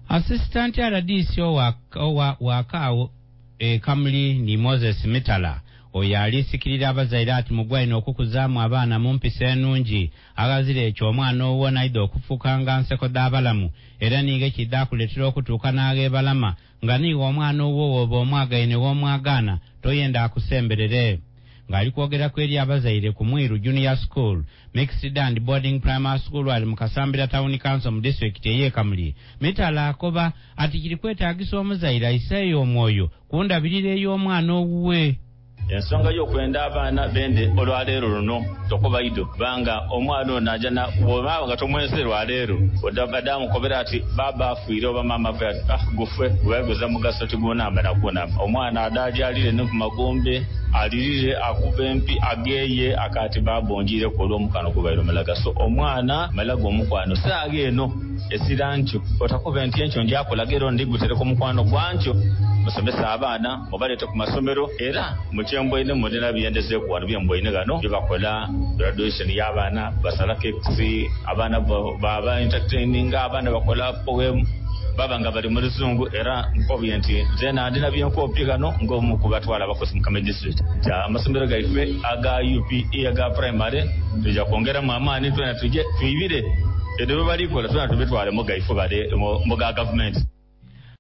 Assistant RDC wa Kao Kamli ni Moses Mitala oyo alisikirira abazaire ati mugwaine okukuzaamu abaana mu mpisa ennungi agazire ekyo omwana owo naida okufuukanga nseko d'abalamu era ninga kiddakuleetera okutuuka n'ageebalama nga niiwe omwana owo oba omwagaine w'omwagaana toyenda akusemberere ng'ali kwogera ku eri abazaire ku Mwiru Junior School Mixed and Boarding Primary School wali mu Kasambira Town Council mu district y'e Kamuli. Mitala akoba ati kiri kwetaagisa omuzaire ayiseeyo omwoyo kundabirira ey'omwana owuwe. Ensonga y'okwenda abaana bende olwaleero luno tokubaido banga omwana ono ajana bw'oba nga tomwese lwaleero odabadde amukobera ati baba afiire oba maama afiire ati gufwe weeguza mugaso tigunamba nakunamba omwana adajalire ne ku magombe alirire akuba empi ageeye akati babonjire ku olw'omukano gubaire omulaga so omwana malaga omukwano saaga eno esirancho otakuba enti enkyo ndyakulagira ndigutereko omukwano gwankyo musomesa abaana mubaleete ku masomero era mukyembwaine mudena byendeze ku wano byembwaine gano byebakola graduation y'abaana basala kekisi abaana baba entertaining abaana bakola poem baba nga bali mu luzungu era nkobye nti zena ndina byenkopi gano ng'omu kubatwala abakozi mu Kamuli district amasomero gaife aga UPE aga primary tujja kwongeramu amaani twena tujje tuyibire edo balikola twena tubetwale mu gaife bale mu ga government.